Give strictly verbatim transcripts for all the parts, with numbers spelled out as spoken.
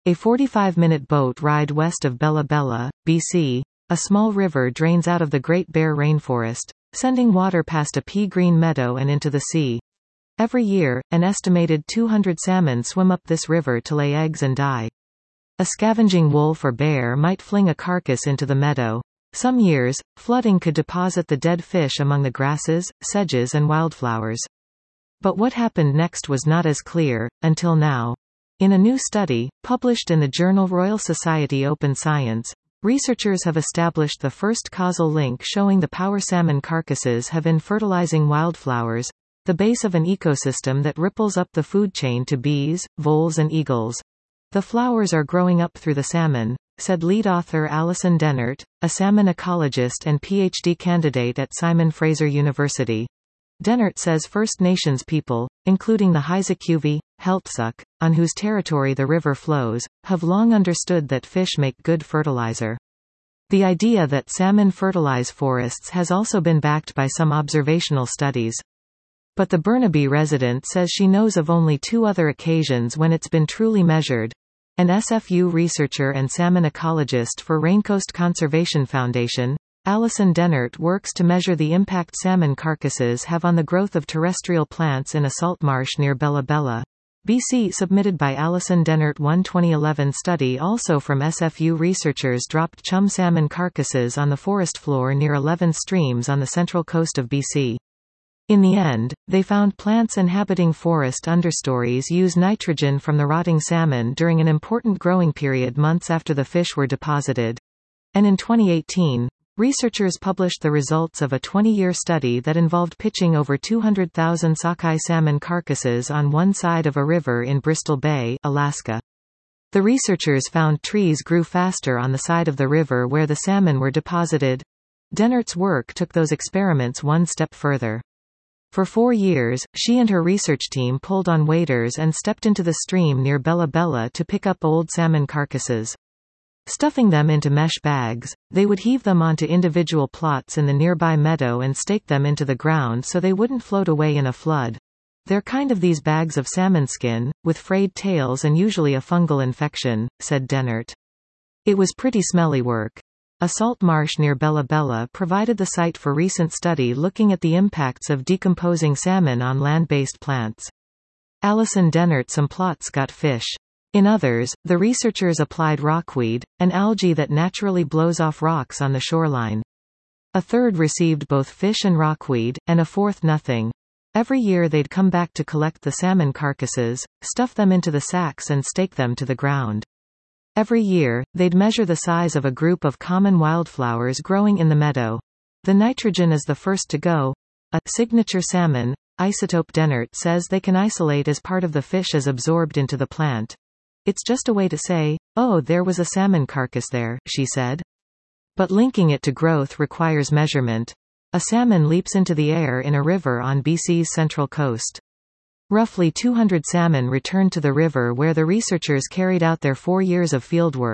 A forty-five minute boat ride west of Bella Bella, B C, a small river drains out of the Great Bear Rainforest, sending water past a pea-green meadow and into the sea. Every year, an estimated two hundred salmon swim up this river to lay eggs and die. A scavenging wolf or bear might fling a carcass into the meadow. Some years, flooding could deposit the dead fish among the grasses, sedges and wildflowers. But what happened next was not as clear, until now. In a new study, published in the journal Royal Society Open Science, researchers have established the first causal link showing the power salmon carcasses have in fertilizing wildflowers, the base of an ecosystem that ripples up the food chain to bees, voles and eagles. The flowers are growing up through the salmon, said lead author Alison Dennert, a salmon ecologist and PhD candidate at Simon Fraser University. Dennert says First Nations people, including the Haisakuvy, Heiltsuk, on whose territory the river flows, have long understood that fish make good fertilizer. The idea that salmon fertilize forests has also been backed by some observational studies. But the Burnaby resident says she knows of only two other occasions when it's been truly measured. An S F U researcher and salmon ecologist for Raincoast Conservation Foundation, Alison Dennert works to measure the impact salmon carcasses have on the growth of terrestrial plants in a salt marsh near Bella Bella, B C. Submitted by Alison Dennert. One twenty eleven study also from S F U researchers dropped chum salmon carcasses on the forest floor near eleven streams on the central coast of B C. In the end, they found plants inhabiting forest understories use nitrogen from the rotting salmon during an important growing period months after the fish were deposited. And in twenty eighteen, researchers published the results of a twenty-year study that involved pitching over two hundred thousand sockeye salmon carcasses on one side of a river in Bristol Bay, Alaska. The researchers found trees grew faster on the side of the river where the salmon were deposited. Dennert's work took those experiments one step further. For four years, she and her research team pulled on waders and stepped into the stream near Bella Bella to pick up old salmon carcasses. Stuffing them into mesh bags, they would heave them onto individual plots in the nearby meadow and stake them into the ground so they wouldn't float away in a flood. They're kind of these bags of salmon skin, with frayed tails and usually a fungal infection, said Dennert. It was pretty smelly work. A salt marsh near Bella Bella provided the site for recent study looking at the impacts of decomposing salmon on land-based plants. Alison Dennert. Some plots got fish. In others, the researchers applied rockweed, an algae that naturally blows off rocks on the shoreline. A third received both fish and rockweed, and a fourth nothing. Every year they'd come back to collect the salmon carcasses, stuff them into the sacks and stake them to the ground. Every year, they'd measure the size of a group of common wildflowers growing in the meadow. The nitrogen is the first to go. A signature salmon isotope. Dennert says they can isolate as part of the fish as absorbed into the plant. It's just a way to say, oh, there was a salmon carcass there, she said. But linking it to growth requires measurement. A salmon leaps into the air in a river on B C's central coast. Roughly two hundred salmon returned to the river where the researchers carried out their four years of fieldwork.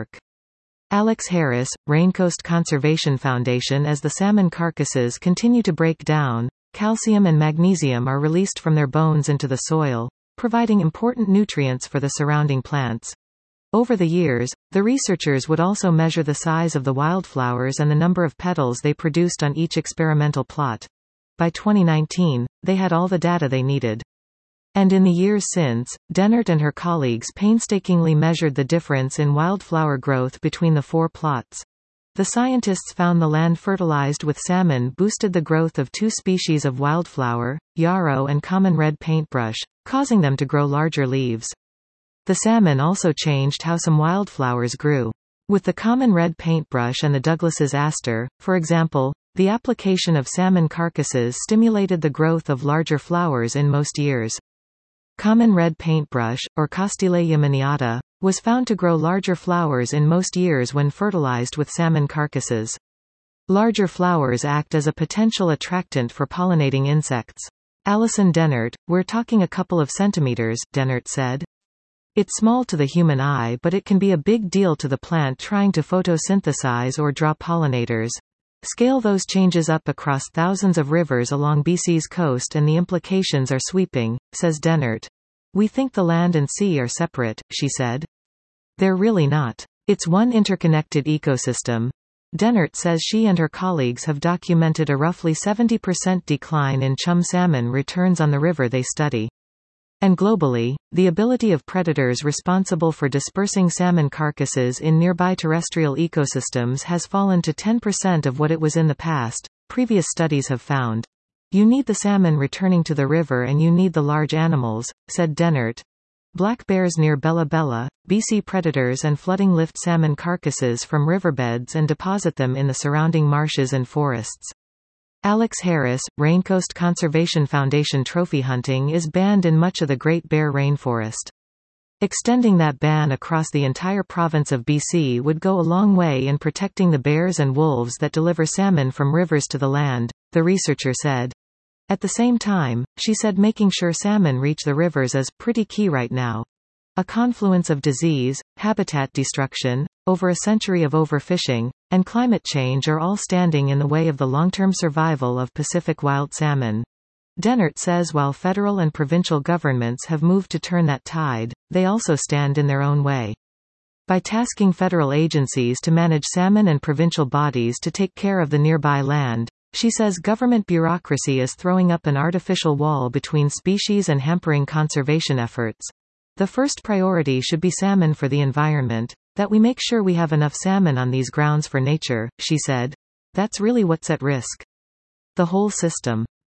Alex Harris, Raincoast Conservation Foundation. As the salmon carcasses continue to break down, calcium and magnesium are released from their bones into the soil, providing important nutrients for the surrounding plants. Over the years, the researchers would also measure the size of the wildflowers and the number of petals they produced on each experimental plot. By twenty nineteen, they had all the data they needed. And in the years since, Dennert and her colleagues painstakingly measured the difference in wildflower growth between the four plots. The scientists found the land fertilized with salmon boosted the growth of two species of wildflower, yarrow and common red paintbrush, causing them to grow larger leaves. The salmon also changed how some wildflowers grew. With the common red paintbrush and the Douglas's aster, for example, the application of salmon carcasses stimulated the growth of larger flowers in most years. Common red paintbrush, or Costyleia miniata, was found to grow larger flowers in most years when fertilized with salmon carcasses. Larger flowers act as a potential attractant for pollinating insects. Alison Dennert, we're talking a couple of centimeters, Dennert said. It's small to the human eye, but it can be a big deal to the plant trying to photosynthesize or draw pollinators. Scale those changes up across thousands of rivers along B C's coast and the implications are sweeping, says Dennert. We think the land and sea are separate, she said. They're really not. It's one interconnected ecosystem. Dennert says she and her colleagues have documented a roughly seventy percent decline in chum salmon returns on the river they study. And globally, the ability of predators responsible for dispersing salmon carcasses in nearby terrestrial ecosystems has fallen to ten percent of what it was in the past, previous studies have found. You need the salmon returning to the river and you need the large animals, said Dennert. Black bears near Bella Bella, B C predators and flooding lift salmon carcasses from riverbeds and deposit them in the surrounding marshes and forests. Alex Harris, Raincoast Conservation Foundation trophy hunting is banned in much of the Great Bear Rainforest. Extending that ban across the entire province of B C would go a long way in protecting the bears and wolves that deliver salmon from rivers to the land, the researcher said. At the same time, she said making sure salmon reach the rivers is pretty key right now. A confluence of disease, habitat destruction, over a century of overfishing, and climate change are all standing in the way of the long-term survival of Pacific wild salmon. Dennert says while federal and provincial governments have moved to turn that tide, they also stand in their own way. By tasking federal agencies to manage salmon and provincial bodies to take care of the nearby land, she says government bureaucracy is throwing up an artificial wall between species and hampering conservation efforts. The first priority should be salmon for the environment, that we make sure we have enough salmon on these grounds for nature, she said. That's really what's at risk. The whole system.